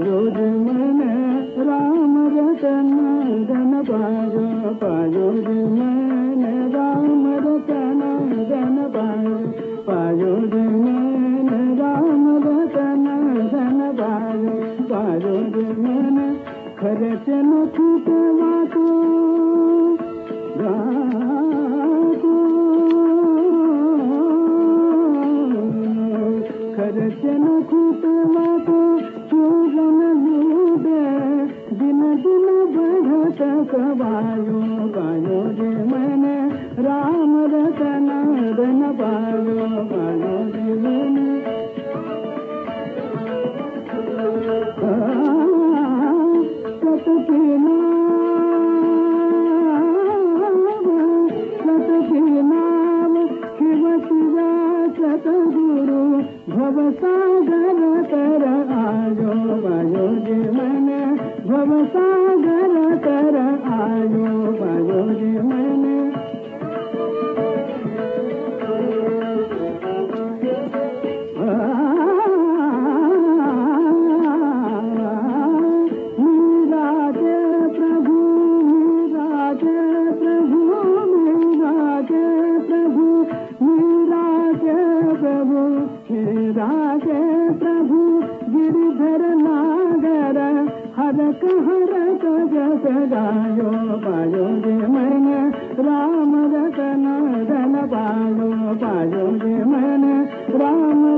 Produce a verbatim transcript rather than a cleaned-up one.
पायो रे मैंने राम रतन धन पायो, पायो रे मैंने राम रतन धन पायो, पायो रे मैंने राम रतन धन पायो, पायो रे मैंने खर्च न छूटवा को खर्च न छूटवा को चूरन लूटे दिन दिन बढ़त कबायो, पायो रे मैंने राम रतन धन पायो, पायो रे मैंने सत की नाम शिव शिवा सतगुरु भव सागर कर आयो, पायो रे मैंने भव सागर कर आयो, पायो रे मैंने मीरा के प्रभु, मीरा के प्रभु, मीरा के प्रभु, मीरा के प्रभु, मीरा के प्रभु गिरधर नागर हरक हरक जस गायो, पायो रे मैंने राम रतन धन पायो, पायो रे मैंने राम